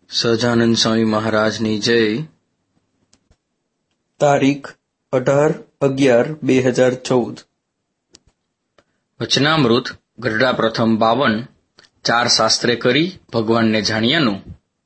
સહજાનંદ સ્વામી મહારાજની જય. તારીખ 18/11/2014. વચનામૃત ગઢડા પ્રથમ 52. 4 શાસ્ત્રે કરી ભગવાનને જાણ્યાનું.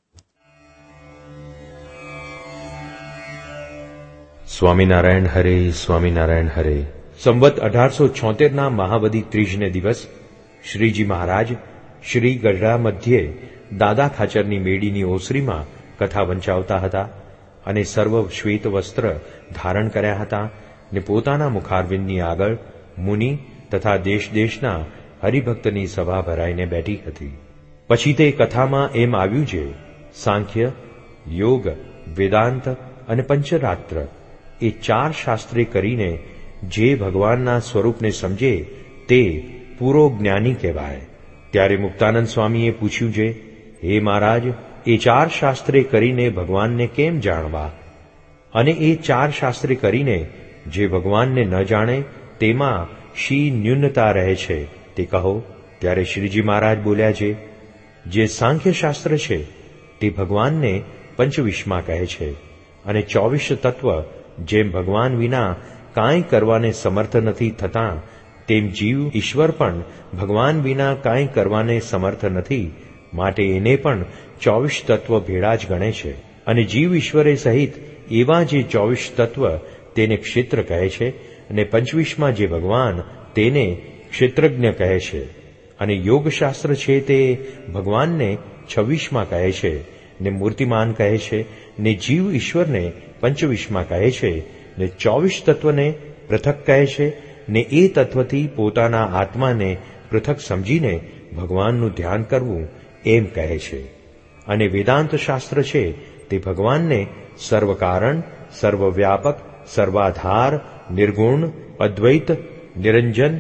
સ્વામિનારાયણ હરે, સ્વામિનારાયણ હરે. સંવત 1876 મહાવદી ત્રીજને દિવસ શ્રીજી મહારાજ શ્રી ગઢડા મધ્યે દાદા ખાચરની મેડીની ઓસરીમાં કથા વંચાવતા હતા અને સર્વ શ્વેત વસ્ત્ર ધારણ કર્યા હતા ને પોતાના મુખારવિંદની આગળ મુનિ તથા દેશ દેશના હરિભક્તની સભા ભરાઈને બેઠી હતી. પછી તે કથામાં એમ આવ્યું છે, સાંખ્ય, યોગ, વેદાંત અને પંચરાત્ર એ 4 શાસ્ત્રે કરીને જે ભગવાનના સ્વરૂપને સમજે તે પૂરો જ્ઞાની કહેવાય. ત્યારે મુક્તાનંદ સ્વામીએ પૂછ્યું છે, હે મહારાજ, એ 4 શાસ્ત્રે કરીને ભગવાનને કેમ જાણવા? અને એ 4 શાસ્ત્રે કરીને જે ભગવાનને ન જાણે તેમાં શી ન્યૂનતા રહે છે તે કહો. ત્યારે શ્રીજી મહારાજ બોલ્યા છે, જે સાંખ્ય શાસ્ત્ર છે તે ભગવાનને પંચવિશમાં કહે છે અને 24 તત્વ જેમ ભગવાન વિના કાંઈ કરવાને સમર્થ નથી થતાં તેમ જીવ ઈશ્વર પણ ભગવાન વિના કાંઈ કરવાને સમર્થ નથી, માટે એને પણ 24 તત્વ ભેળા જ ગણે છે. અને જીવ ઈશ્વરે સહિત એવા જે 24 તત્વ તેને ક્ષેત્ર કહે છે અને 25માં જે ભગવાન તેને ક્ષેત્રજ્ઞ કહે છે. અને યોગશાસ્ત્ર છે તે ભગવાનને 26માં કહે છે ને મૂર્તિમાન કહે છે ને જીવ ઈશ્વરને 25માં કહે છે ને 24 તત્વને પૃથક કહે છે ને એ તત્વથી પોતાના આત્માને પૃથક સમજીને ભગવાનનું ધ્યાન કરવું એમ કહે છે. અને વેદાંત શાસ્ત્ર છે તે ભગવાનને સર્વકારણ, સર્વવ્યાપક, સર્વાધાર, નિર્ગુણ, અદ્વૈત, નિરંજન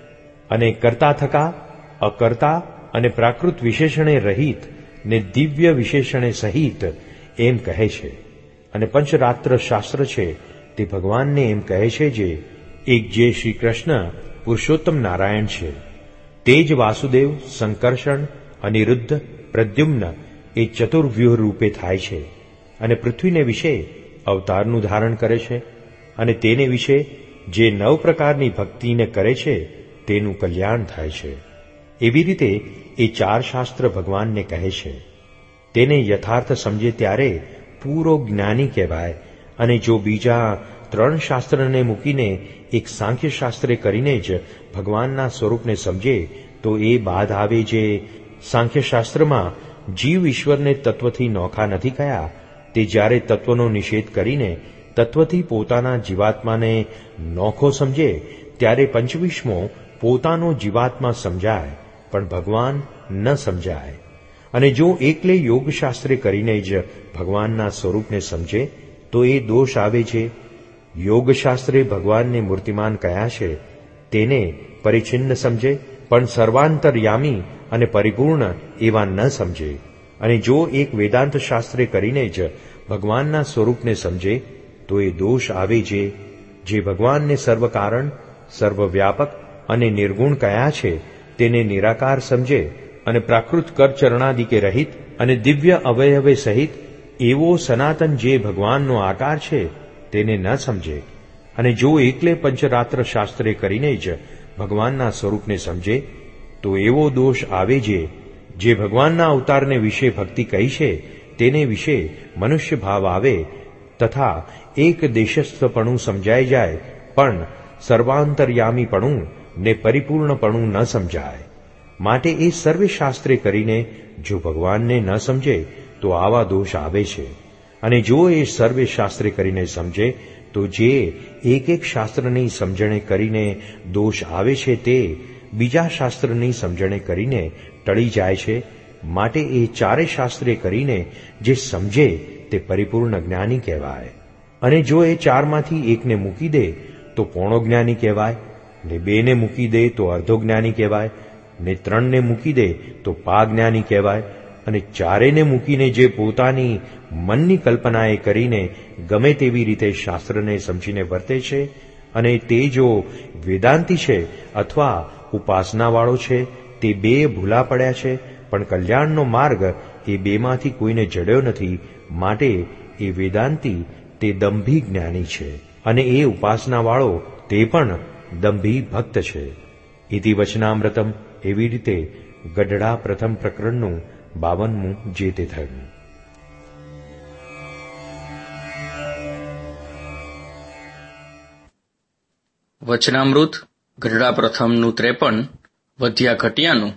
અને કર્તા થકા, અકર્તા અને પ્રાકૃત વિશેષણે રહિત ને દિવ્ય વિશેષણે સહિત એમ કહે છે. અને પંચરાત્ર શાસ્ત્ર છે તે ભગવાનને એમ કહે છે જે એક જે શ્રી કૃષ્ણ પુરુષોત્તમ નારાયણ છે તે જ વાસુદેવ, સંકર્ષણ, અનિરુદ્ધ, પ્રદ્યુમ્ન એ ચતુર્વ્યૂહ રૂપે થાય છે અને પૃથ્વીને વિશે અવતારનું ધારણ કરે છે અને તેને વિશે જે 9 પ્રકારની ભક્તિને કરે છે તેનું કલ્યાણ થાય છે. એવી રીતે એ 4 શાસ્ત્ર ભગવાનને કહે છે. તેને યથાર્થ સમજે ત્યારે પૂરો જ્ઞાની કહેવાય. અને જો બીજા 3 શાસ્ત્રને મૂકીને એક સાંખ્ય શાસ્ત્રે કરીને જ ભગવાનના સ્વરૂપને સમજે તો એ બાદ આવે જે સાંખ્ય શાસ્ત્રમાં જીવ ઈશ્વરને તત્વથી નોખા નથી કયા તે જ્યારે તત્વનો નિષેધ કરીને તત્વથી પોતાના જીવાત્માને નોખો સમજે ત્યારે 25મો પોતાનો જીવાત્મા સમજાય પણ ભગવાન ન સમજાય. અને જો એકલે યોગશાસ્ત્રે કરીને જ ભગવાનના સ્વરૂપને સમજે તો એ દોષ આવે છે. યોગશાસ્ત્રે ભગવાનને મૂર્તિમાન કયા છે તેને પરિચ્છિન્ન સમજે પણ સર્વાંતરયામી અને પરિપૂર્ણ એવા ન સમજે. અને જો એક વેદાંત શાસ્ત્રે કરીને જ ભગવાનના સ્વરૂપને સમજે તો એ દોષ આવે છે. જે ભગવાનને સર્વકારણ, સર્વવ્યાપક અને નિર્ગુણ કયા છે તેને નિરાકાર સમજે અને પ્રાકૃત કરચરણાદિકે રહિત અને દિવ્ય અવયવે સહિત એવો સનાતન જે ભગવાનનો આકાર છે તેને ન સમજે. અને જો એકલે પંચરાત્ર શાસ્ત્રે કરીને જ ભગવાનના સ્વરૂપને સમજે તો એવો દોષ આવે જે ભગવાનના અવતારને વિશે ભક્તિ કહી છે તેને વિશે મનુષ્ય ભાવ આવે તથા એક દેશસ્થપણું સમજાઈ જાય પણ સર્વાંતરયામીપણું ને પરિપૂર્ણપણું ન સમજાય. માટે એ સર્વે શાસ્ત્રે કરીને જો ભગવાનને ન સમજે તો આવા દોષ આવે છે. અને જો એ સર્વે શાસ્ત્રે કરીને સમજે તો જે એક શાસ્ત્રની સમજણે કરીને દોષ આવે છે તે બીજા શાસ્ત્રની સમજણે કરીને ટળી જાય છે. માટે એ 4 શાસ્ત્રે કરીને જે સમજે તે પરિપૂર્ણ જ્ઞાની કહેવાય. અને જો એ 4માંથી એકને મૂકી દે તો પોણો જ્ઞાની કહેવાય ને 2ને મૂકી દે તો અર્ધો જ્ઞાની કહેવાય ને 3ને મૂકી દે તો પા જ્ઞાની કહેવાય. અને 4ને મૂકીને જે પોતાની મનની કલ્પનાએ કરીને ગમે તેવી રીતે શાસ્ત્રને સમજીને વર્તે છે અને તે જો વેદાંતી છે અથવા ઉપાસનાવાળો છે તે 2 ભૂલા પડ્યા છે પણ કલ્યાણનો માર્ગ એ બેમાંથી કોઈને જડ્યો નથી, માટે એ વેદાંતી તે દંભી જ્ઞાની છે, અને એ ઉપાસનાવાળો તે પણ દંભી ભક્ત છે. ઇતિ વચનામૃતમ. એવી રીતે ગઢડા પ્રથમ પ્રકરણનું 52મું જે તે થયું. વચનામૃત ગઢડા પ્રથમનું 53, વધ્યા ઘટ્યાનું.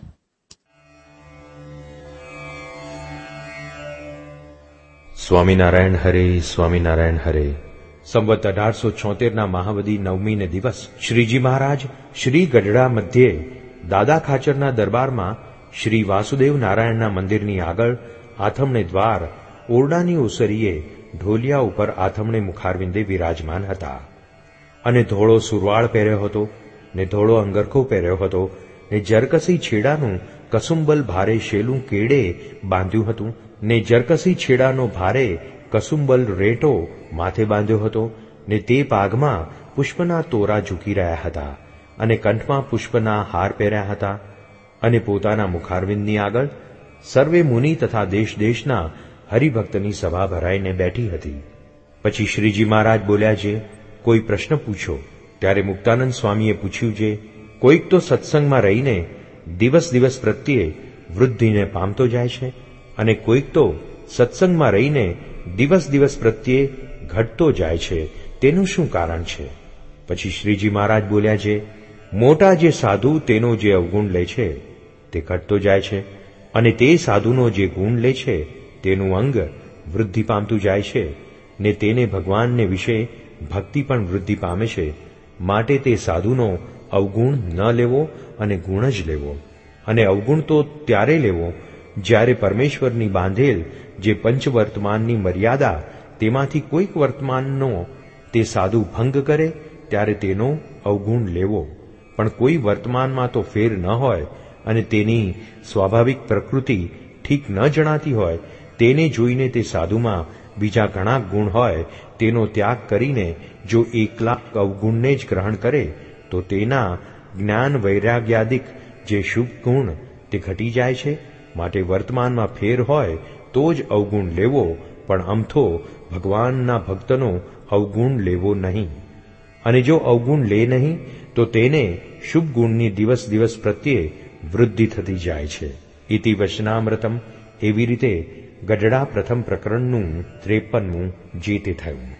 સ્વામિનારાયણ હરે, સ્વામિનારાયણ હરે. સંવત 1876 મહાવદી 9મીને દિવસ શ્રીજી મહારાજ શ્રી ગઢડા મધ્યે દાદા ખાચરના દરબારમાં શ્રી વાસુદેવ નારાયણના મંદિરની આગળ આથમણે દ્વાર ઓરડાની ઓસરીએ ઢોલિયા ઉપર આથમણે મુખારવિંદે વિરાજમાન હતા, અને ધોળો સુરવાળ પહેર્યો હતો, ને ધોળો અંગરખો પહેર્યો હતો, ને જરકસી છેડાનું કસુંબલ ભારે શેલું કેડે બાંધ્યું હતું, ને જરકસી છેડાનો ભારે કસુંબલ રેટો માથે બાંધ્યો હતો, ને તે પાઘમાં પુષ્પના તોરા ઝૂકી રહ્યા હતા, અને કંઠમાં પુષ્પના હાર પહેર્યા હતા, અને પોતાના મુખારવિંદની આગળ સર્વે મુનિ તથા દેશ દેશના હરિભક્તની સભા ભરાઈને બેઠી હતી. પછી શ્રીજી મહારાજ બોલ્યા છે, કોઈ પ્રશ્ન પૂછો. ત્યારે મુક્તાનંદ સ્વામીએ પૂછ્યું છે, કોઈક તો સત્સંગમાં રહીને દિવસ દિવસ પ્રત્યે વૃદ્ધિને પામતો જાય છે, અને કોઈક તો સત્સંગમાં રહીને દિવસ દિવસ પ્રત્યે ઘટતો જાય છે, તેનું શું કારણ છે? પછી શ્રીજી મહારાજ બોલ્યા છે, મોટા જે સાધુ તેનો જે અવગુણ લે છે તે ઘટતો જાય છે, અને તે સાધુનો જે ગુણ લે છે તેનું અંગ વૃદ્ધિ પામતું જાય છે, ને તેને ભગવાનને વિશે ભક્તિ પણ વૃદ્ધિ પામે છે. માટે તે સાધુનો અવગુણ ન લેવો અને ગુણ જ લેવો. અને અવગુણ તો ત્યારે લેવો જ્યારે પરમેશ્વરની બાંધેલ જે પંચવર્તમાનની મર્યાદા તેમાંથી કોઈક વર્તમાનનો તે સાધુ ભંગ કરે ત્યારે તેનો અવગુણ લેવો. પણ કોઈ વર્તમાનમાં તો ફેર ન હોય અને તેની સ્વાભાવિક પ્રકૃતિ ઠીક ન જણાતી હોય, તેને જોઈને તે સાધુમાં બીજા ઘણા ગુણ હોય તેનો ત્યાગ કરીને જો એકલા અવગુણને જ ગ્રહણ કરે તો તેના જ્ઞાન વૈરાગ્યાદિક જે શુભ ગુણ તે ઘટી જાય છે. માટે વર્તમાનમાં ફેર હોય તો જ અવગુણ લેવો, પણ અમથો ભગવાનના ભક્તનો અવગુણ લેવો નહીં. અને જો અવગુણ લે નહીં તો તેને શુભ ગુણની દિવસ દિવસ પ્રત્યે વૃદ્ધિ થતી જાય છે. ઇતિ વચનામૃતમ. એવી રીતે ગઢડા પ્રથમ પ્રકરણનું 53મું જે તે થયું.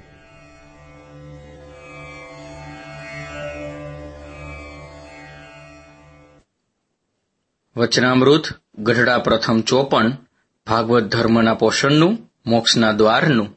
વચનામૃત ગઢડા પ્રથમ 54, ભાગવત ધર્મના પોષણનું, મોક્ષના દ્વારનું.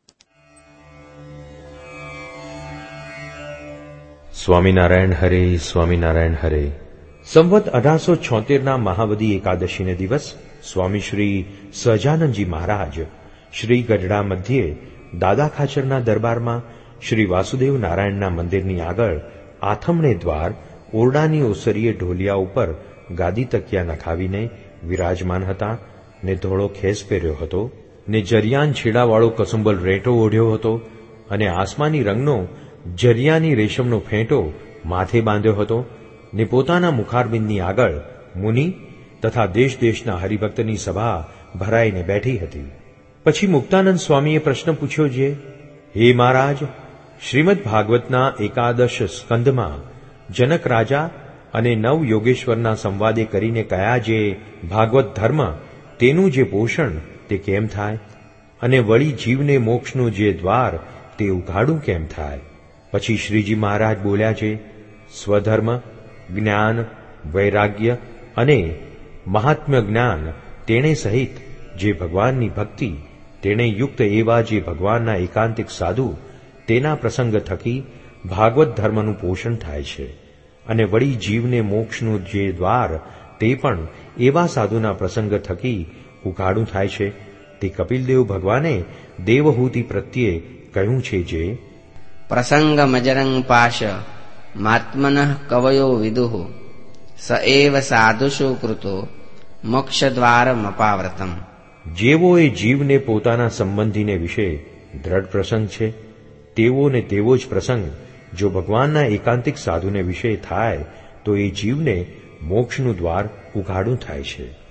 સ્વામિનારાયણ હરે, સ્વામિનારાયણ હરે. સંવત 1876 મહાવદી એકાદશીને દિવસ સ્વામી શ્રી સહજાનંદજી મહારાજ શ્રી ગઢડા મધ્યે દાદા ખાચરના દરબારમાં શ્રી વાસુદેવ નારાયણના મંદિરની આગળ આથમણે દ્વાર ઓરડાની ઓસરીએ ઢોલિયા ઉપર ગાદી તકિયા નખાવીને વિરાજમાન હતા, ને ધોળો ખેસ પહેર્યો હતો, ને જરિયાન છેડાવાળો કસુંબલ રેટો ઓઢ્યો હતો, અને આસમાની રંગનો જરિયાની રેશમનો ફેંટો માથે બાંધ્યો હતો, ને પોતાના મુખારબિંદની આગળ મુનિ તથા દેશ દેશના હરિભક્તની સભા ભરાઈને બેઠી હતી. પછી મુક્તાનંદ સ્વામીએ પ્રશ્ન પૂછ્યો છે, હે મહારાજ, શ્રીમદ ભાગવતના એકાદશ સ્કંધમાં જનક રાજા અને નવ યોગેશ્વરના સંવાદે કરીને કયા જે ભાગવત ધર્મ તેનું જે પોષણ તે કેમ થાય, અને વળી જીવને મોક્ષનું જે દ્વાર તે ઉઘાડું કેમ થાય? પછી શ્રીજી મહારાજ બોલ્યા છે, સ્વધર્મ, જ્ઞાન, વૈરાગ્ય અને મહાત્મ્ય જ્ઞાન તેણે સહિત જે ભગવાનની ભક્તિ તેણે યુક્ત એવા જે ભગવાનના એકાંતિક સાધુ તેના પ્રસંગ થકી ભાગવત ધર્મનું પોષણ થાય છે. અને વળી જીવને મોક્ષનું જે દ્વાર તે પણ એવા સાધુના પ્રસંગ થકી ઉઘાડું થાય છે. તે કપિલદેવ ભગવાને દેવહૂતિ પ્રત્યે કહ્યું છે જે પ્રસંગ મજરંગ પાશ માત્મનઃ કવયો વિદુઃ સ એવ સાધુષુ કૃતો મોક્ષદ્વારમપાવ્રતમ. જેવો એ જીવને પોતાના સંબંધીને વિશે દ્રઢ પ્રસંગ છે, તેવો ને તેવો જ પ્રસંગ જો ભગવાનના એકાંતિક સાધુને વિશે થાય તો એ જીવને મોક્ષનું દ્વાર ઉઘાડું થાય છે.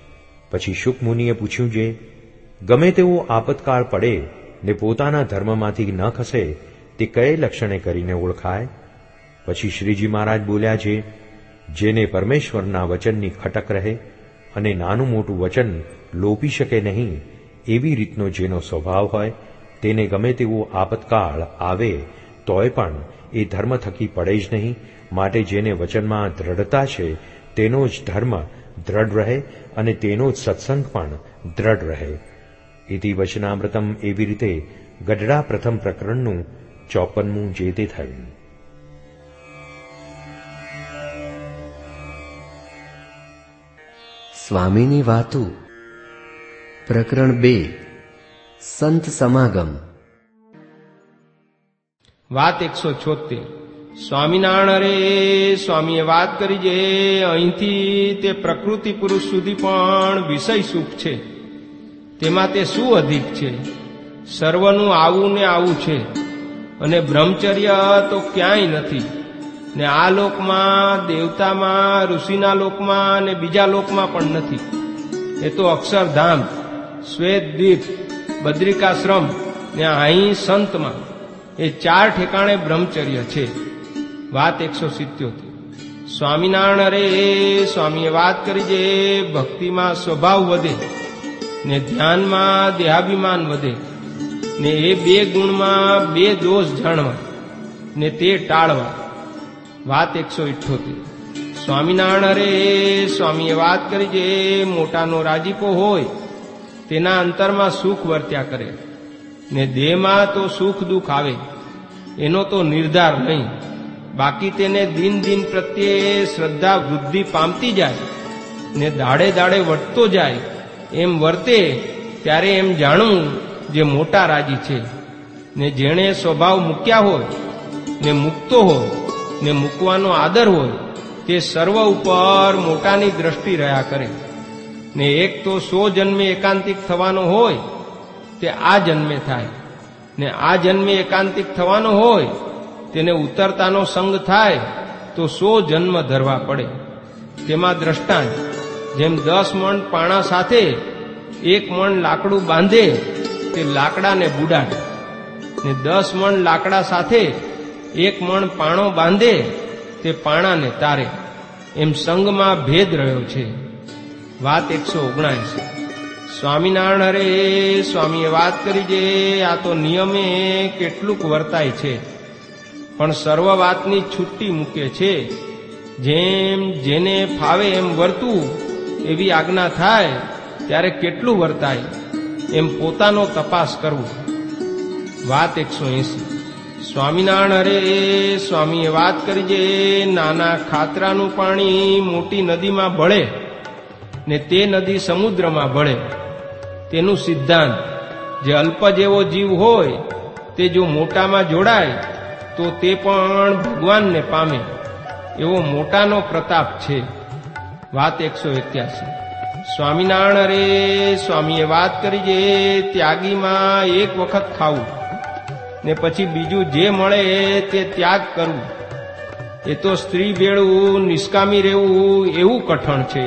પછી શુક મુનિએ પૂછ્યું છે, ગમે તેવો આપતકાળ પડે ને પોતાના ધર્મમાંથી ન ખસે તે કયે લક્ષણે કરીને ઓળખાય? પછી શ્રીજી મહારાજ બોલ્યા છે, જેને પરમેશ્વરના વચનની ખટક રહે અને નાનું મોટું વચન લોપી શકે નહીં, એવી રીતનો જેનો સ્વભાવ હોય, તેને ગમે તેવો આપતકાળ આવે તોય પણ એ ધર્મ થકી પડે જ નહીં. માટે જેને વચનમાં દ્રઢતા છે તેનો જ ધર્મ દ્રઢ રહે અને તેનો જ સત્સંગ પણ દ્રઢ રહે. ઇતિ વચનામૃતમ. એવી રીતે ગઢડા પ્રથમ પ્રકરણનું 54મું જે તે થયું. સ્વામીની વાતો. પ્રકરણ 2. સંત સમાગમ. વાત 176. સ્વામિનારાયણ રે સ્વામીએ વાત કરી જે અહીંથી તે પ્રકૃતિ પુરુષ સુધી પણ વિષય સુખ છે, તેમાં તે શું અધિક છે? સર્વનું આવું ને આવું છે, અને બ્રહ્મચર્ય તો ક્યાંય નથી. ને આ લોકમાં, દેવતામાં, ઋષિના લોકમાં ને બીજા લોકમાં પણ નથી. એ તો અક્ષરધામ, શ્વેતદ્વીપ, બદ્રિકાશ્રમ ને અહીં સંતમાં એ 4 ઠેકાણે બ્રહ્મચર્ય છે. વાત 177. સ્વામિનારાયણ રે સ્વામીએ વાત કરી જે ભક્તિમાં સ્વભાવ વધે ને ધ્યાનમાં દેહાભિમાન વધે ને એ 2 ગુણમાં 2 દોષ જાણવા ને તે ટાળવા. વાત 178. સ્વામિનારાયણ રે સ્વામીએ વાત કરી જે મોટાનો રાજીપો હોય તેના અંતરમાં સુખ વર્ત્યા કરે ને દેહમાં તો સુખ દુઃખ આવે એનો તો નિર્ધાર નહીં. બાકી તેને દિન દિન પ્રત્યે શ્રદ્ધા વૃદ્ધિ પામતી જાય ને દાડે દાડે વધતો જાય. એમ વર્તે ત્યારે એમ જાણવું જે મોટા રાજી છે. ને જેણે સ્વભાવ મૂક્યા હોય ને મૂકતો હોય ને મૂકવાનો આદર હોય તે સર્વ ઉપર મોટાની દ્રષ્ટિ રહ્યા કરે. ને એક તો 100 જન્મે એકાંતિક થવાનો હોય તે આ જન્મે થાય, ને આ જન્મે એકાંતિક થવાનો હોય તેને ઉતરતાનો સંગ થાય તો 100 જન્મ ધરવા પડે. તેમાં દ્રષ્ટાંત, જેમ 10 મણ પાણા સાથે 1 મણ લાકડું બાંધે તે લાકડાને બુડાડે, ને 10 મણ લાકડા સાથે 1 મણ પાણો બાંધે તે પાણાને તારે. એમ સંગમાં ભેદ રહ્યો છે. વાત 179. સ્વામિનારાયણ રે સ્વામીએ વાત કરી જે આ તો નિયમે કેટલુંક વર્તાય છે, પણ સર્વ વાતની છુટ્ટી મૂકે છે. જેમ જેને ફાવે એમ વર્તું એવી આજ્ઞા થાય ત્યારે કેટલું વર્તાય એમ પોતાનો તપાસ કરવો. વાત 180. સ્વામિનારાયણ રે સ્વામીએ વાત કરી જે નાના ખાતરાનું પાણી મોટી નદીમાં ભળે ને તે નદી સમુદ્રમાં ભળે તેનું સિદ્ધાંત, જે અલ્પ જેવો જીવ હોય તે જો મોટામાં જોડાય તો તે પણ ભગવાનને પામે એવો મોટાનો પ્રતાપ છે. વાત 181. સ્વામિનારાયણ રે સ્વામીએ વાત કરી જે ત્યાગીમાં 1 વખત ખાવું ને પછી બીજું જે મળે તે ત્યાગ કરવું એ તો સ્ત્રી ભેળું નિષ્કામી રહેવું એવું કઠણ છે.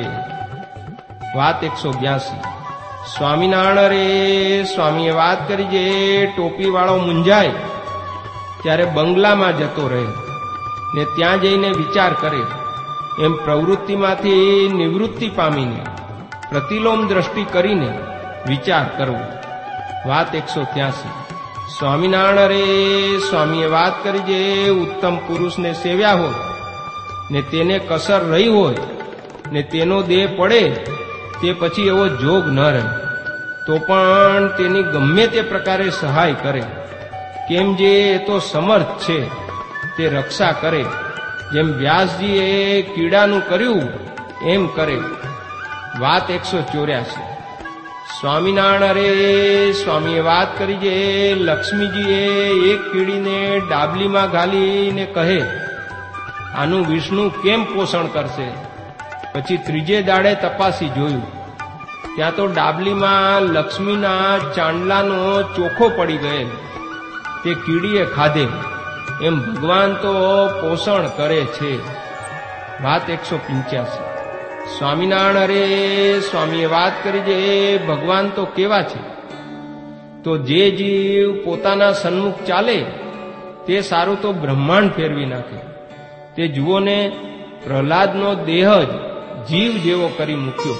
વાત 182. સ્વામિનારાયણ રે સ્વામીએ વાત કરી જે ટોપીવાળો મૂંઝાય ત્યારે બંગલામાં જતો રહે ને ત્યાં જઈને વિચાર કરે. એમ પ્રવૃત્તિમાંથી નિવૃત્તિ પામીને પ્રતિલોમ દ્રષ્ટિ કરીને વિચાર કરવો. વાત 183. સ્વામિનારાયણ રે સ્વામીએ વાત કરી જે ઉત્તમ પુરુષને સેવ્યા હોય ને તેને કસર રહી હોય ને તેનો દેહ પડે તે પછી એવો જોગ ન રહે તો પણ તેની ગમે તે પ્રકારે સહાય કરે. કેમ જે એ તો સમર્થ છે તે રક્ષા કરે. જેમ વ્યાસજીએ કીડાનું કર્યું એમ કરે. વાત 184. સ્વામિનારાયણ રે સ્વામીએ વાત કરી જે લક્ષ્મીજીએ એક કીડીને ડાબલીમાં ઘાલીને કહે આનું વિષ્ણુ કેમ પોષણ કરશે. પછી ત્રીજે દાડે તપાસી જોયું ત્યાં તો ડાબલીમાં લક્ષ્મીના ચાંદલાનો ચોખો પડી ગયેલ તે કીડીએ ખાધે. એમ ભગવાન તો પોષણ કરે છે. વાત 185. સ્વામિનારાયણ હરે સ્વામીએ વાત કરી છે, ભગવાન તો કેવા છે? તો જે જીવ પોતાના સન્મુખ ચાલે તે સારું તો બ્રહ્માંડ ફેરવી નાખે. તે જુઓ ને, પ્રહલાદનો દેહ જ જીવ જેવો કરી મૂક્યો.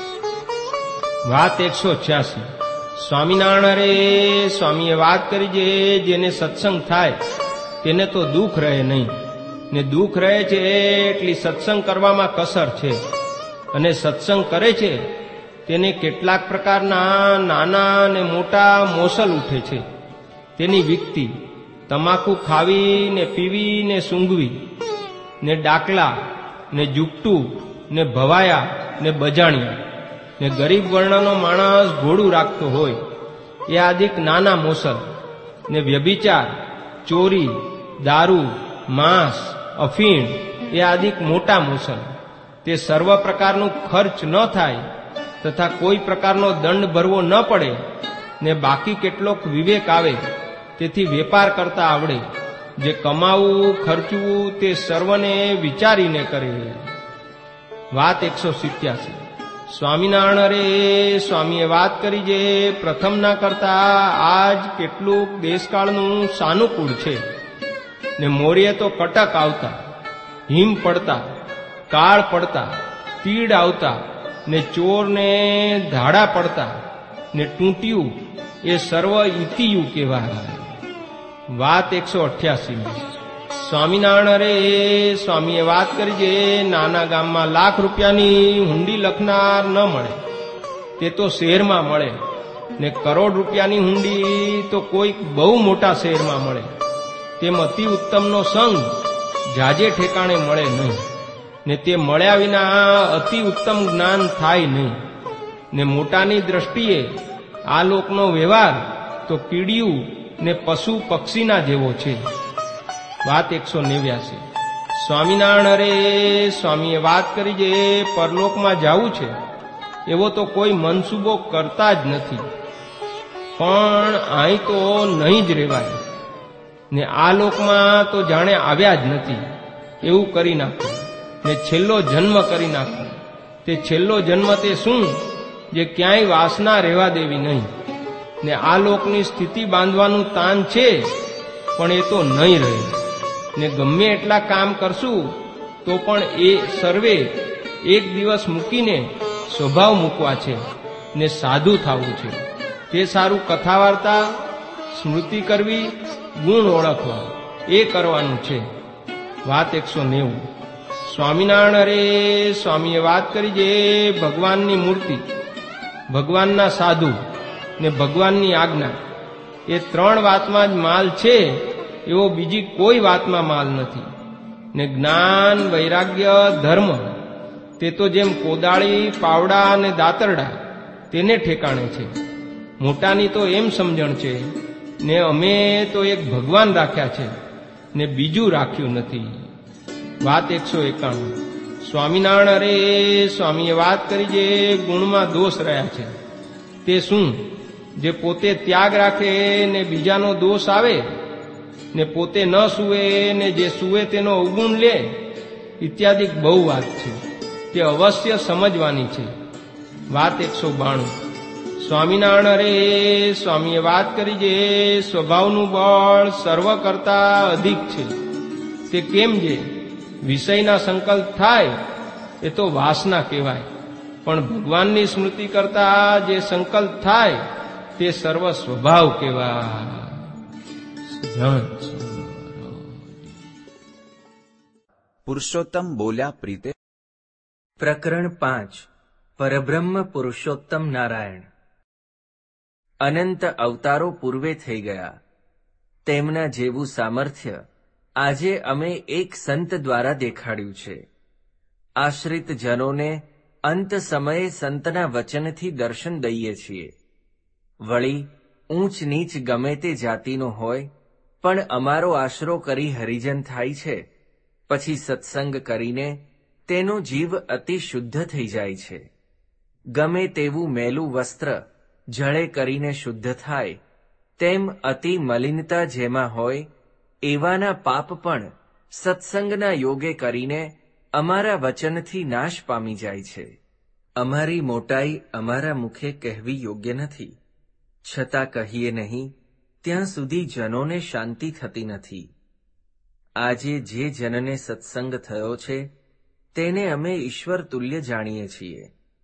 વાત 186. સ્વામિનારાયણ હરે સ્વામીએ વાત કરી છે, જેને સત્સંગ થાય તેને તો દુઃખ રહે નહીં, ને દુઃખ રહે છે એટલી સત્સંગ કરવામાં કસર છે. અને સત્સંગ કરે છે તેને કેટલાક પ્રકારના નાના અને મોટા મોસલ ઉઠે છે. તેની વિકતિ તમાકુ ખાવી ને પીવી ને સૂંઘવી ને ડાકલા ને જુગટું ને ભવાયા ને બજાણિયા ને ગરીબ વર્ણનો માણસ ઘોડું રાખતો હોય એ આદિક નાના મોસલ ને વ્યભિચાર, ચોરી, દારૂ, માંસ, અફીણ એ આદિક મોટા મોસલ. તે સર્વ પ્રકારનું ખર્ચ ન થાય તથા કોઈ પ્રકારનો દંડ ભરવો ન પડે ને બાકી કેટલોક વિવેક આવે, તેથી વેપાર કરતા આવડે. જે કમાવું ખર્ચવું તે સર્વને વિચારીને કરે. વાત 187. સ્વામિનારાયણ હરે સ્વામીએ વાત કરી છે, પ્રથમના કરતા આજ કેટલુંક દેશકાળનું સાનુકૂળ છે. ને મોરીએ તો કટક આવતા, હિમ પડતા, કાળ પડતા, તીડ આવતા ને ચોરને ધાડા પડતા ને ટૂંટિયું એ સર્વ ઇતિયું કહેવાય. વાત 188. સ્વામિનારાયણ હરે સ્વામીએ વાત કરી છે, નાના ગામમાં લાખ રૂપિયાની હુંડી લખનાર ન મળે, તે તો શહેરમાં મળે. ને કરોડ રૂપિયાની હુંડી તો કોઈક બહુ મોટા શહેરમાં મળે. તેમ અતિ ઉત્તમનો સંગ જાજે ઠેકાણે મળે નહીં, ને તે મળ્યા વિના અતિ ઉત્તમ જ્ઞાન થાય નહીં. ને મોટાની દ્રષ્ટિએ આ લોકનો વ્યવહાર તો કીડિયું ને પશુ પક્ષીના જેવો છે. વાત 189. સ્વામિનારાયણ હરે સ્વામીએ વાત કરી છે, પરલોકમાં જાવું છે એવો તો કોઈ મનસુબો કરતા જ નથી, પણ અહીં તો નહીં જ રહેવાય. ને આ લોકમાં તો જાણે આવ્યા જ નથી એવું કરી નાખો, ને છેલ્લો જન્મ કરી નાખો. તે છેલ્લો જન્મ તે શું, જે ક્યાંય વાસના રહેવા દેવી નહીં. ને આ લોકની સ્થિતિ બાંધવાનું તાન છે, પણ એ તો નહીં રહે. ને ગમે એટલા કામ કરશું તો પણ એ સર્વે એક દિવસ મૂકીને સ્વભાવ મૂકવા છે ને સાધુ થવું છે. તે સારું કથા વાર્તા, સ્મૃતિ કરવી, ગુણ ઓળખવા એ કરવાનું છે. વાત 190. સ્વામિનારાયણ હરે સ્વામીએ વાત કરી છે, ભગવાનની મૂર્તિ, ભગવાનના સાધુ ને ભગવાનની આજ્ઞા એ ત્રણ વાતમાં જ માલ છે, એવો બીજી કોઈ વાતમાં માલ નથી. ને જ્ઞાન, વૈરાગ્ય, ધર્મ તે તો જેમ કોદાળી, પાવડા અને દાતરડા તેને ઠેકાણે છે. મોટાની તો એમ સમજણ છે ને અમે તો એક ભગવાન રાખ્યા છે ને બીજું રાખ્યું નથી. વાત 191. સ્વામિનારાયણ હરે સ્વામીએ વાત કરી છે, ગુણમાં દોષ રહ્યા છે. તે શું, જે પોતે ત્યાગ રાખે ને બીજાનો દોષ આવે, ને પોતે ન સૂવે ને જે સૂવે તેનો અવગુણ લે, ઇત્યાદિ બહુ વાત છે. તે અવશ્ય સમજવાની છે. વાત 192. સ્વામિનારાયણ હરે સ્વામીએ વાત કરી છે, સ્વભાવનું બળ સર્વ કરતા અધિક છે. તે કેમ છે, વિષયના સંકલ્પ થાય એ તો વાસના કહેવાય, પણ ભગવાનની સ્મૃતિ કરતા જે સંકલ્પ થાય તે સર્વ સ્વભાવ કહેવાય. પુરુષોત્તમ બોલ્યા પ્રીતે. પ્રકરણ 5. પરબ્રહ્મ પુરુષોત્તમ નારાયણ. અનંત અવતારો પૂર્વે થઈ ગયા, તેમના જેવું સામર્થ્ય આજે અમે એક સંત દ્વારા દેખાડ્યું છે. આશ્રિત જનોને અંત સમયે સંતના વચનથી દર્શન દઈએ છીએ. વળી ઊંચ નીચ ગમે તે જાતિનો હોય, પણ અમારો આશરો કરી હરિજન થાય છે, પછી સત્સંગ કરીને તેનો જીવ અતિ શુદ્ધ થઈ જાય છે. ગમે તેવું મેલું વસ્ત્ર જળે કરીને શુદ્ધ થાય, તેમ અતિ મલિનતા જેમાં હોય એવાના પાપ પણ સત્સંગના યોગે કરીને અમારા વચનથી નાશ પામી જાય છે. અમારી મોટાઈ અમારા મુખે કહેવી યોગ્ય નથી, છતાં કહીએ નહીં ત્યાં સુધી જનોને શાંતિ થતી નથી. આજે જે જનને સત્સંગ થયો છે તેને અમે ઈશ્વર તુલ્ય જાણીએ છીએ,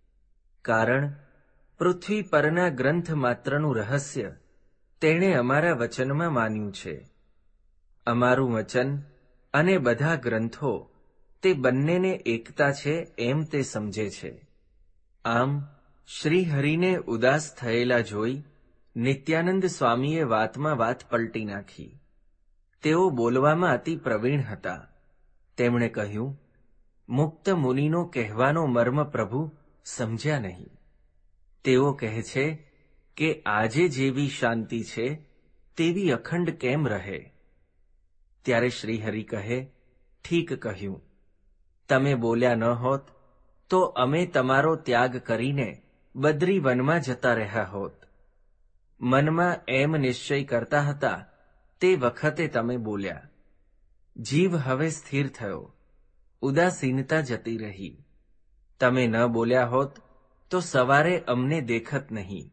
કારણ પૃથ્વી પરના ગ્રંથ માત્રનું રહસ્ય તેણે અમારા વચનમાં માન્યું છે. અમારું વચન અને બધા ગ્રંથો તે બંનેને એકતા છે એમ તે સમજે છે. આમ શ્રીહરિને ઉદાસ થયેલા જોઈ નિત્યાનંદ સ્વામીએ વાતમાં વાત પલટી નાખી. તેઓ બોલવામાં અતિ પ્રવીણ હતા. તેમણે કહ્યું, મુક્ત મુનિનો કહેવાનો મર્મ પ્રભુ સમજ્યા નહીં. તેઓ કહે છે કે આજે જેવી શાંતિ છે તેવી અખંડ કેમ રહે? ત્યારે શ્રીહરિ કહે, ઠીક કહ્યું. તમે બોલ્યા ન હોત તો અમે તમારો ત્યાગ કરીને બદ્રી વનમાં જતા રહ્યા હોત. મનમાં એમ નિશ્ચય કરતા હતા તે વખતે તમે બોલ્યા. જીવ હવે સ્થિર થયો, ઉદાસીનતા જતી રહી. તમે ન બોલ્યા હોત તો સવારે અમને દેખત નહીં.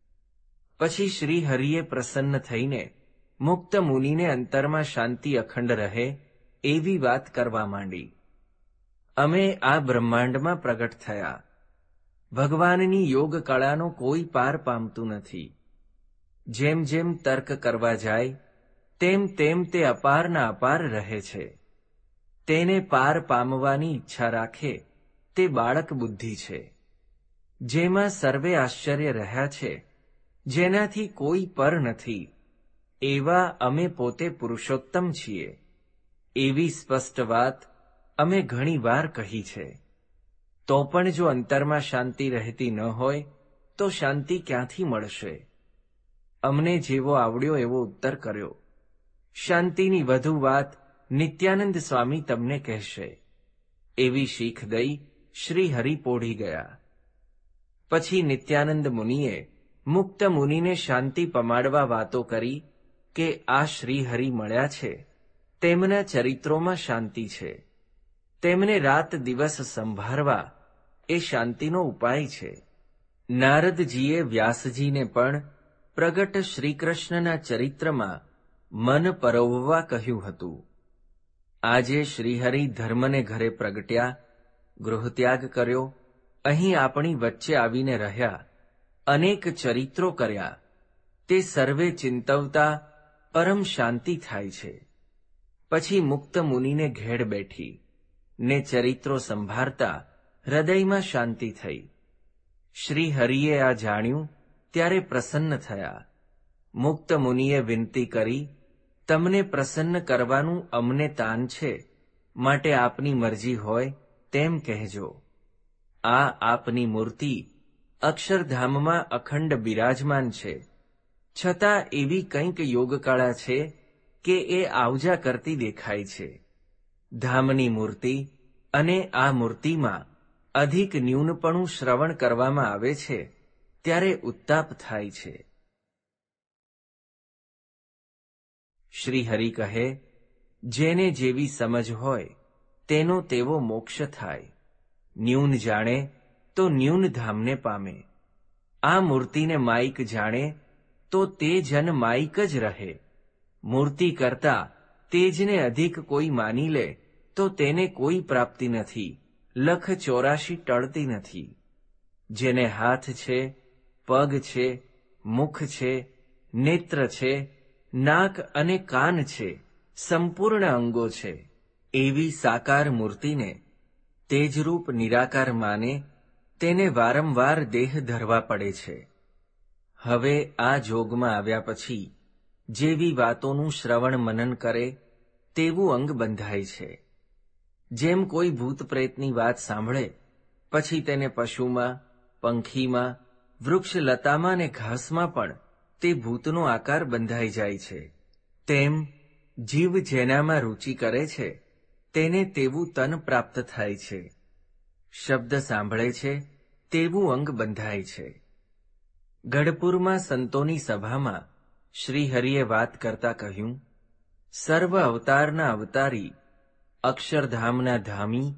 પછી શ્રીહરિએ પ્રસન્ન થઈને મુક્ત મુનિને અંતરમાં શાંતિ અખંડ રહે એવી વાત કરવા માંડી. અમે આ બ્રહ્માંડમાં પ્રગટ થયા. ભગવાનની યોગ કળાનો કોઈ પાર પામતું નથી. જેમ જેમ તર્ક કરવા જાય તેમ તેમ તે અપારના અપાર રહે છે. તેને પાર પામવાની ઈચ્છા રાખે તે બાળક બુદ્ધિ છે. જેમાં સર્વે આશ્ચર્ય રહ્યા છે, જેનાથી કોઈ પર નથી, એવા અમે પોતે પુરુષોત્તમ છીએ. એવી સ્પષ્ટ વાત અમે ઘણી વાર કહી છે. તો પણ જો અંતરમાં શાંતિ રહેતી ન હોય તો શાંતિ ક્યાંથી મળશે? અમને જેવો આવડ્યો એવો ઉત્તર કર્યો. શાંતિની વધુ વાત નિત્યાનંદ સ્વામી તમને કહેશે. એવી શીખ દઈ શ્રીહરિ પોઢી ગયા. પછી નિત્યાનંદ મુનિએ મુક્ત મુનિને શાંતિ પમાડવા વાતો કરી કે આ શ્રીહરિ મળ્યા છે, તેમના ચરિત્રોમાં શાંતિ છે. તેમને રાત દિવસ સંભાળવા એ શાંતિનો ઉપાય છે. નારદજીએ વ્યાસજીને પણ પ્રગટ શ્રીકૃષ્ણના ચરિત્રમાં મન પરોવવા કહ્યું હતું. આજે શ્રીહરિ ધર્મને ઘરે પ્રગટ્યા, ગૃહત્યાગ કર્યો, અહીં આપણી વચ્ચે આવીને રહ્યા, અનેક ચરિત્રો કર્યા. તે સર્વે ચિંતવતા પરમ શાંતિ થાય છે. પછી મુક્ત મુનિને ઘેડ બેઠી ને ચરિત્રો સંભાળતા હૃદયમાં શાંતિ થઈ. શ્રીહરિએ આ જાણ્યું ત્યારે પ્રસન્ન થયા. મુક્ત મુનિએ વિનંતી કરી, તમને પ્રસન્ન કરવાનું અમને તાન છે, માટે આપની મરજી હોય તેમ કહેજો. આ આપની મૂર્તિ અક્ષરધામમાં અખંડ બિરાજમાન છે, છતાં એવી કંઈક યોગકળા છે કે એ આવજા કરતી દેખાય છે. ધામની મૂર્તિ અને આ મૂર્તિમાં અધિક ન્યૂનપણું શ્રવણ કરવામાં આવે છે ત્યારે ઉત્તાપ થાય છે. શ્રીહરિ કહે, જેને જેવી સમજ હોય તેનો તેવો મોક્ષ થાય. ન્યૂન જાણે તો ન્યૂન ધામને પામે. આ મૂર્તિને માઇક જાણે તો તે જન માઇક જ રહે. મૂર્તિ કરતા તેજને અધિક કોઈ માની લે તો તેને કોઈ પ્રાપ્તિ નથી, 184 ટળતી નથી. જેને હાથ છે, પગ છે, મુખ છે, નેત્ર છે, નાક અને કાન છે, સંપૂર્ણ અંગો છે, એવી સાકાર મૂર્તિને તેજરૂપ નિરાકાર માને તેને વારંવાર દેહ ધરવા પડે છે. હવે આ જોગમાં આવ્યા પછી જેવી વાતોનું શ્રવણ મનન કરે તેવું અંગ બંધાય છે. જેમ કોઈ ભૂત પ્રેતની વાત સાંભળે પછી તેને પશુમાં, પંખીમાં, વૃક્ષ લતામાં ને ઘાસમાં પણ તે ભૂતનો આકાર બંધાઈ જાય છે, તેમ જીવ જેનામાં રુચિ કરે છે તેને તેવું તન પ્રાપ્ત થાય છે. શબ્દ સાંભળે છે તેવું અંગ બંધાય છે. ગઢપુરમાં સંતોની સભામાં શ્રીહરિએ વાત કરતા કહ્યું, સર્વ અવતારના અવતારી, અક્ષરધામના ધામી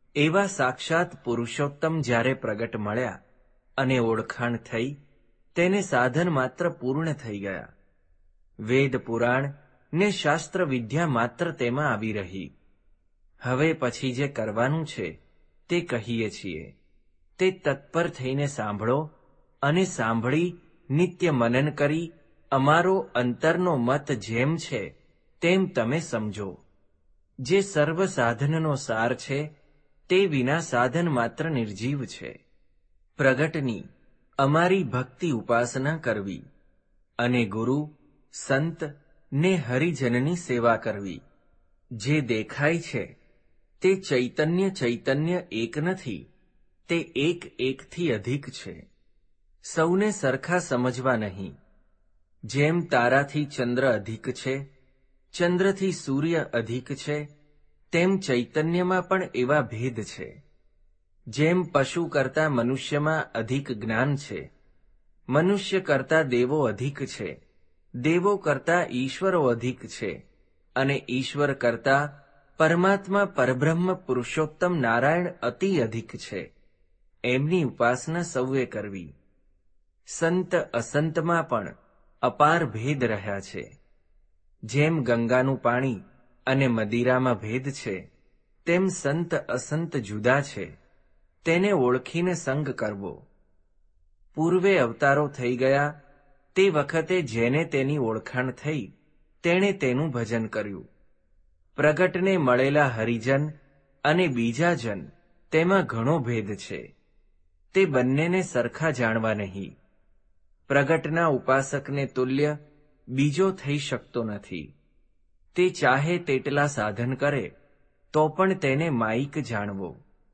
એવા સાક્ષાત પુરુષોત્તમ જ્યારે પ્રગટ મળ્યા અને ઓળખાણ થઈ, તેને સાધન માત્ર પૂર્ણ થઈ ગયા. વેદ પુરાણ ને શાસ્ત્ર વિદ્યા માત્ર તેમાં આવી રહી. હવે પછી જે કરવાનું છે તે કહીએ છીએ, તે તત્પર થઈને સાંભળો અને સાંભળી નિત્ય મનન કરી અમારો અંતરનો મત જેમ છે તેમ તમે સમજો. જે સર્વ સાધનનો સાર છે તે વિના સાધન માત્ર નિર્જીવ છે. પ્રગટની અમારી ભક્તિ ઉપાસના કરવી અને ગુરુ, સંત ને હરિજનની સેવા કરવી. જે દેખાય છે તે ચૈતન્ય એક નથી, તે એકથી અધિક છે. સૌને સરખા સમજવા નહીં. જેમ તારાથી ચંદ્ર અધિક છે, ચંદ્રથી સૂર્ય અધિક છે, તેમ ચૈતન્યમાં પણ એવા ભેદ છે. જેમ પશુ કરતાં મનુષ્યમાં અધિક જ્ઞાન છે, મનુષ્ય કરતાં દેવો અધિક છે, દેવો કરતાં ઈશ્વરો અધિક છે, અને ઈશ્વર કરતાં પરમાત્મા પરબ્રહ્મ પુરુષોત્તમ નારાયણ અતિ અધિક છે. એમની ઉપાસના સૌએ કરવી. સંત અસંતમાં પણ અપાર ભેદ રહ્યા છે. જેમ ગંગાનું પાણી અને મદિરામાં ભેદ છે, તેમ સંત અસંત જુદા છે. તેને ઓળખીને સંગ કરવો. પૂર્વે અવતારો થઈ ગયા તે વખતે જેને તેની ઓળખાણ થઈ તેણે તેનું ભજન કર્યું. પ્રગટને મળેલા હરિજન અને બીજા જન, તેમાં ઘણો ભેદ છે. તે બંનેને સરખા જાણવા નહીં. પ્રગટના ઉપાસકને તુલ્ય બીજો થઈ શકતો નથી. તે ચાહે તેટલા સાધન કરે તો પણ તેને માયિક જાણવો.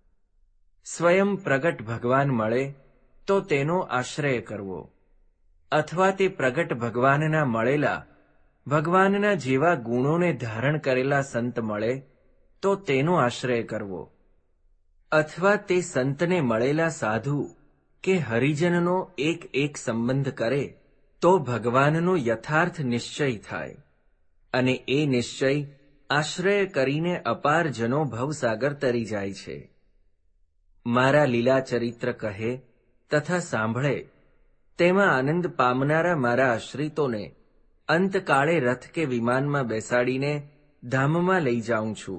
સ્વયં પ્રગટ ભગવાન મળે તો તેનો આશ્રય કરવો, અથવા તે પ્રગટ ભગવાનના મળેલા ભગવાનના જેવા ગુણોને ધારણ કરેલા સંત મળે તો તેનો આશ્રય કરવો, અથવા તે સંતને મળેલા સાધુ કે હરિજનનો એક સંબંધ કરે તો ભગવાનનો યથાર્થ નિશ્ચય થાય, અને એ નિશ્ચય આશ્રય કરીને અપાર જનો ભવસાગર તરી જાય છે. મારા લીલા ચરિત્ર કહે તથા સાંભળે તેમાં આનંદ પામનારા મારા આશ્રિતોને અંતકાળે રથ કે વિમાનમાં બેસાડીને ધામમાં લઈ જાઉં છું.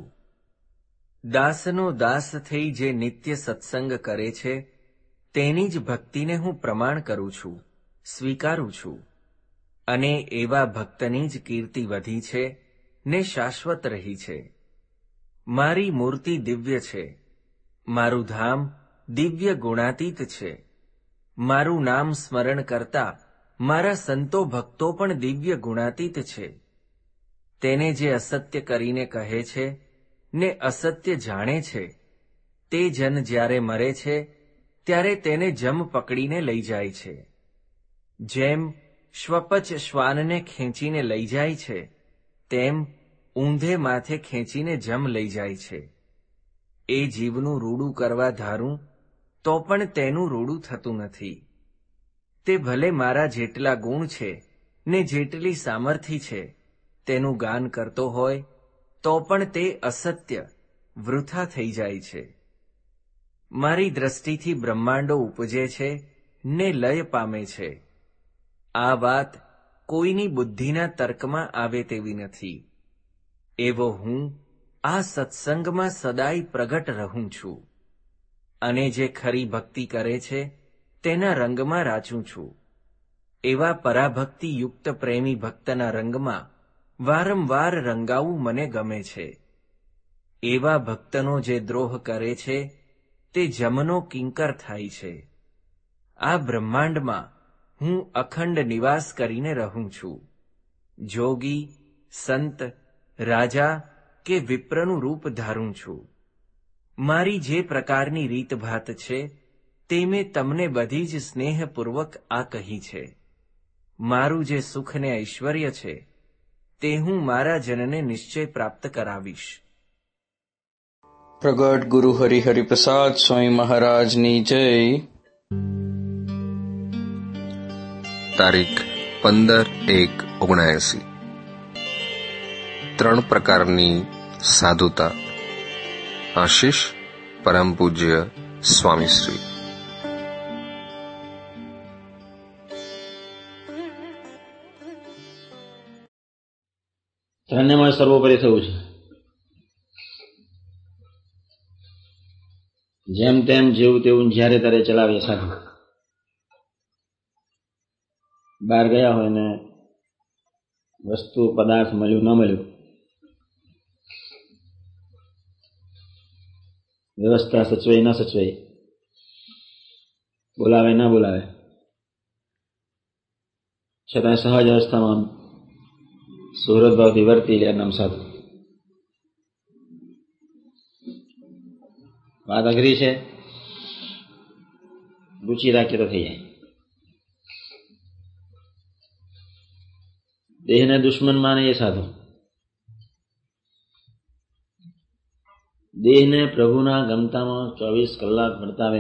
દાસનો દાસ થઈ જે નિત્ય સત્સંગ કરે છે તેની જ ભક્તિને હું પ્રમાણ કરું છું, સ્વીકારું છું. અને એવા ભક્તની જ કીર્તિ વધી છે ને શાશ્વત રહી છે. મારી મૂર્તિ દિવ્ય છે, મારું ધામ દિવ્ય ગુણાતીત છે. મારું નામ સ્મરણ કરતા મારા સંતો ભક્તો પણ દિવ્ય ગુણાતીત છે. તેને જે અસત્ય કરીને કહે છે ને અસત્ય જાણે છે, તે જન જ્યારે મરે છે ત્યારે તેને જમ પકડીને લઈ જાય છે. જેમ શ્વપચ શ્વાનને ખેંચીને લઈ જાય છે, તેમ ઊંધે માથે ખેંચીને જમ લઈ જાય છે. એ જીવનું રૂડું કરવા ધારું તો પણ તેનું રૂડું થતું નથી. તે ભલે મારા જેટલા ગુણ છે ને જેટલી સામર્થ્ય છે તેનું ગાન કરતો હોય તો પણ તે અસત્ય વૃથા થઈ જાય છે. મારી દ્રષ્ટિથી બ્રહ્માંડો ઉપજે છે ને લય પામે છે. આ વાત કોઈની બુદ્ધિના તર્કમાં આવે તેવી નથી. એવો હું આ સત્સંગમાં સદાય પ્રગટ રહું છું, અને જે ખરી ભક્તિ કરે છે તેના રંગમાં રાચું છું. એવા પરાભક્તિ યુક્ત પ્રેમી ભક્તના રંગમાં વારંવાર રંગાવું મને ગમે છે. એવા ભક્તનો જે દ્રોહ કરે છે તે જમનો કિંકર થાય છે. આ બ્રહ્માંડમાં હું અખંડ નિવાસ કરીને રહું છું. જોગી, સંત, રાજા કે વિપ્રનું રૂપ ધારું છું. મારી જે પ્રકારની રીતભાત છે તે મેં તમને બધી જ સ્નેહપૂર્વક આ કહી છે. મારું જે સુખ ને ઐશ્વર્ય છે તે હું મારા જનને નિશ્ચય પ્રાપ્ત કરાવીશ. પ્રગટ ગુરુ હરિપ્રસાદ સ્વામી મહારાજની જય. તારીખ 15/1/79. 3 પ્રકારની સાધુતા: આશીષ, પરમ પૂજ્ય સ્વામીશ્રી. ધન્યમાં સર્વોપરી થવું છે. જેમ તેમ જેવું તેવું જ્યારે ત્યારે ચલાવીએ સાધુ. બહાર ગયા હોય ને વસ્તુ પદાર્થ મળ્યું ન મળ્યું, વ્યવસ્થા સચવાઈ ન સચવાઈ, બોલાવે ના બોલાવે, છતાં સહજ અવસ્થામાં સુહૃદ ભાવથી વર્તી લે નામ સાધુ. વાત અઘરી છે, રુચિ રાખીએ તો થઈ જાય. દેહને દુશ્મન માને એ સાધુ. દેહને પ્રભુના ગમતામાં 24 કલાક વર્તાવે.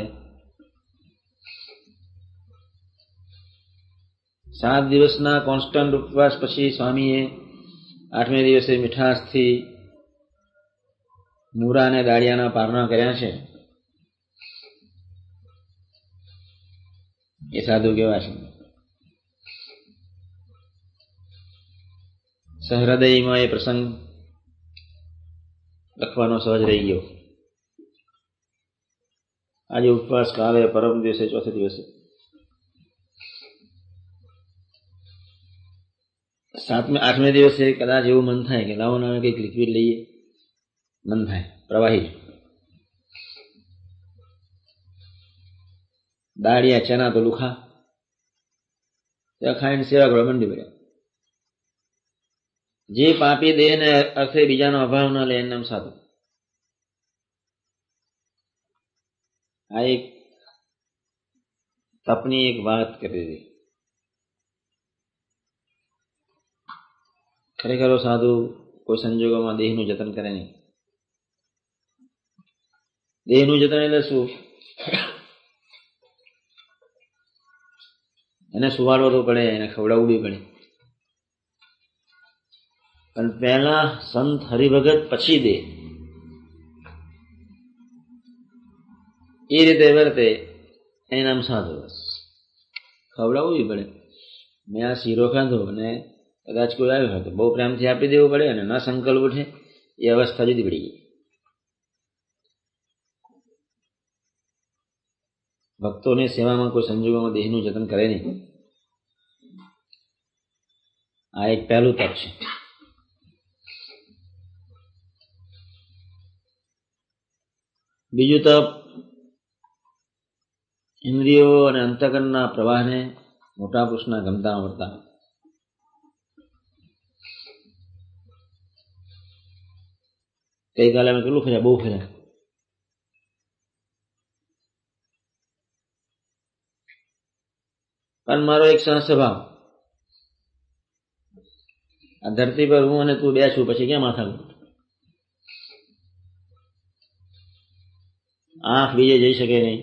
7 દિવસના કોન્સ્ટન્ટ ઉપવાસ પછી સ્વામીએ 8મે દિવસે મીઠાશથી મૂરા અને દાળિયાના પારણા કર્યા છે. એ સાધુ કેવા છે? સહૃદયમાં એ પ્રસંગ લખવાનો સહજ રહી ગયો. આજે ઉપવાસ, કાલે પરમ દિવસે, ચોથે દિવસે. 8મે દિવસે કદાચ એવું મન થાય કે લાવો ના કંઈક લિક્વિડ લઈએ, મન થાય પ્રવાહી. દાળિયા ચના તો લુખા ત્યાં ખાઈને સેવા કરવા મંડી પડ્યા. જે પાપી દેહને અર્થે બીજાનો અભાવ ન લે એનું નામ સાધુ. આ એક તપની એક વાત કરી દીધી. ખરેખર સાધુ કોઈ સંજોગોમાં દેહનું જતન કરે નહીં. દેહનું જતન એટલે શું? એને સુવાડવો તો પડે, એને ખવડાવવું બી પડે. પણ પહેલા સંત હરિભગત પછી દે, એ રીતે વર્તે એનું નામ સાધુ. ખવડાવવું બી પડે. મેં આ શીરો ખાધો અને કદાચ કોઈ આવ્યો હોય તો બહુ પ્રેમથી આપી દેવું પડે, અને ના સંકલ્પ ઉઠે એ અવસ્થા જુદી પડી ગઈ. ભક્તોની સેવામાં કોઈ સંજોગોમાં દેહનું જતન કરે નહીં. આ એક પહેલું તપ છે. બીજું તપ ઇન્દ્રિયો અને અંતઃકરણના પ્રવાહને મોટા પુરુષના ગમતામાં વર્તા. ગઈકાલે અમે કેટલું ફર્યા? બહુ ફર્યા. પણ મારો એક સ્વભાવ, આ ધરતી પર હું અને તું બે છું, પછી ક્યાં માથા? આંખ બીજે જઈ શકે નહીં,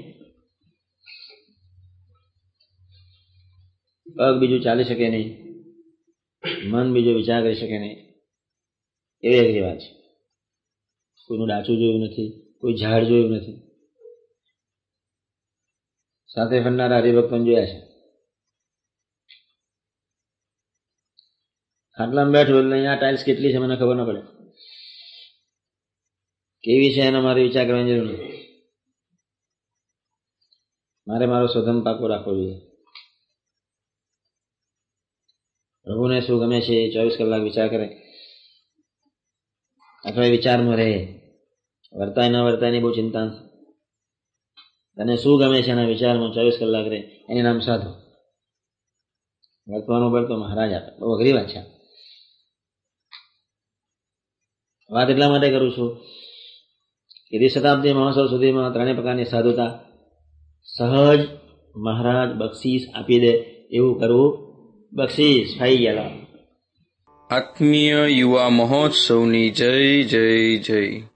પગ બીજું ચાલી શકે નહીં, મન બીજો વિચાર કરી શકે નહીં. એવી એક વાત છે. કોઈનું ડાચું જોયું નથી, કોઈ ઝાડ જોયું નથી. સાથે ફરનારા હરિભક્તોને જોયા છે. ખાટલામાં બેઠું એટલે અહીંયા ટાઇલ્સ કેટલી છે મને ખબર ન પડે, કેવી છે એનો મારે વિચાર કરવાની જરૂર નથી. મારે મારો સ્વધમ પાકો રાખવો જોઈએ. પ્રભુને શું ગમે છે 24 કલાક વિચાર કરે, અથવા વિચારમાં રહે. વર્તાય ન વર્તાયની બહુ ચિંતા નથી. તને શું ગમે છે એના વિચારમાં 24 કલાક રહે, એનું નામ સાધુ. વર્તવાનો બળતો મહારાજ આપે. બહુ અઘરી વાત છે. વાત એટલા માટે કરું છું કે શતાબ્દી મહોત્સવ સુધીમાં 3 પ્રકારની સાધુતા સહજ મહારાજ બક્ષીસ આપી દે એવું કરવું. બક્ષીસ ખાઈ ગયા. આત્મીય યુવા મહોત્સવની જય જય જય.